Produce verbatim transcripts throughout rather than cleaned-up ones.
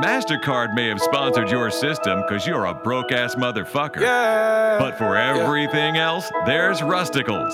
MasterCard may have sponsored your system because you're a broke-ass motherfucker. Yeah. But for everything yeah. else, there's Rusticles.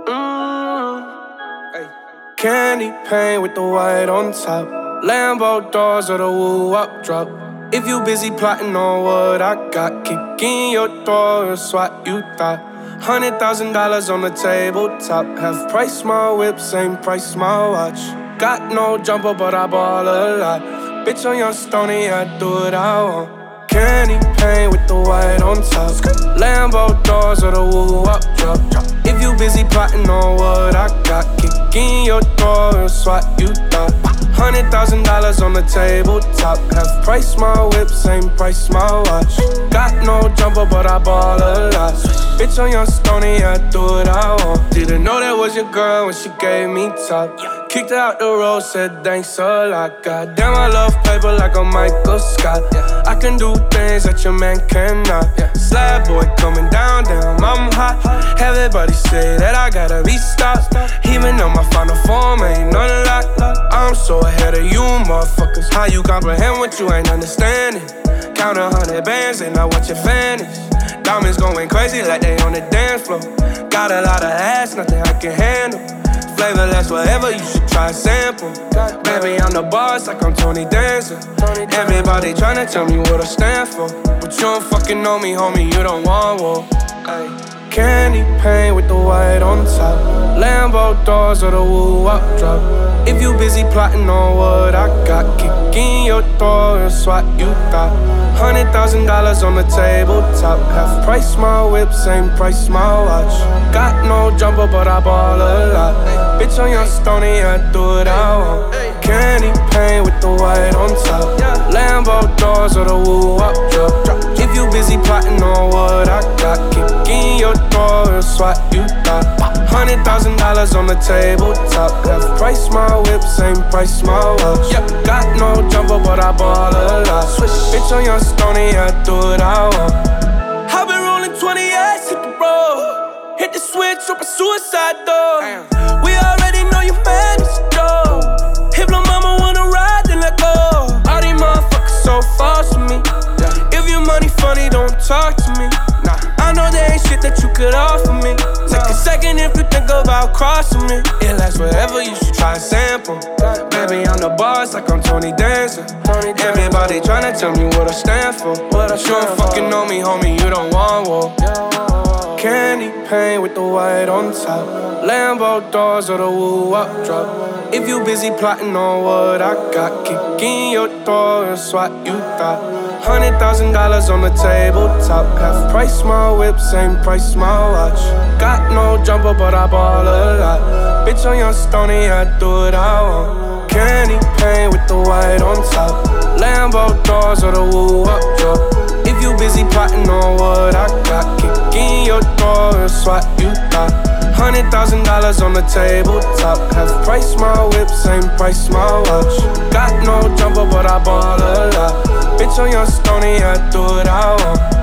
Mm. Hey. Candy paint with the white on top. Lambo doors or the woo-up drop. If you busy plotting on what I got, kick in your door and swat you thought. Hundred thousand dollars on the tabletop. Half price my whip, same price my watch. Got no jumper, but I ball a lot. Bitch on your stony, I do what I want. Candy paint with the white on top. Lambo doors or the woo-up drop. If you busy plotting on what I got, kick in your door and swat you thought. Hundred thousand dollars on the tabletop. Half price my whip, same price my watch. Got no jumper, but I ball a lot. Bitch on your stony, I do what I want. Didn't know that was your girl when she gave me top. Kicked her out the road, said thanks a lot. Goddamn, I love paper like a Michael Scott. I can do things that your man cannot. Slab boy coming down, damn, I'm hot. Everybody say that I gotta be stopped. Even though my final form ain't none of that. I'm so ahead of you, motherfuckers. How you comprehend what you ain't understanding? Count a hundred bands and I watch your vanish. Diamonds going crazy like they on the dance floor. Got a lot of ass, nothing I can handle. Flavorless, whatever, you should try a sample. Baby, I'm the boss like I'm Tony Danza. Everybody tryna tell me what I stand for, but you don't fucking know me, homie, you don't want war. Candy paint with the white on top. Lambo doors or the woo-up drop. If you busy plotting on what I got, kick in your door and swat you thought. Hundred thousand dollars on the tabletop. Half price my whip, same price my watch. Got no jumper, but I ball a lot. Bitch on your stony, I do what I want. Candy paint with the white on top. Lambo doors or the woo-up drop. If you busy plotting on what I got, kick in your door and swat you thought. Hundred thousand dollars on the tabletop. Half price my whip, same price my watch. Got no jumper, but I ball a lot. Bitch on your stony, I do what I want. I've been rolling twenty-eights, hit the road. Hit the switch, open suicide door. We already know you man is a joke. If my mama wanna ride, then let go. All these motherfuckers so false to me. If your money funny, don't talk to me. Nah, I know there ain't shit that you could offer me. Take a second if you think about crossing me. It lasts forever, you should try a sample. Baby, I'm the boss like I'm Tony Danza. Everybody tryna tell me what I stand for, but you don't fucking know me, homie, you don't want war. Candy paint with the white on top. Lambo doors or the woo-up drop. If you busy plotting on what I got, kick in your door and swat you thought. Hundred thousand dollars on the tabletop. Half price my whip, same price my watch. Got no jumper, but I ball a lot. Bitch on your stony, I do what I want. Candy paint with the white on top. Lambo doors or the woo-up drop. If you busy plotting on what I got, kick in your door and swat you thought. Hundred thousand dollars on the tabletop. Half price my whip, same price my watch. Got no jumper, but I ball a lot. Bitch on your stony, I do what I want.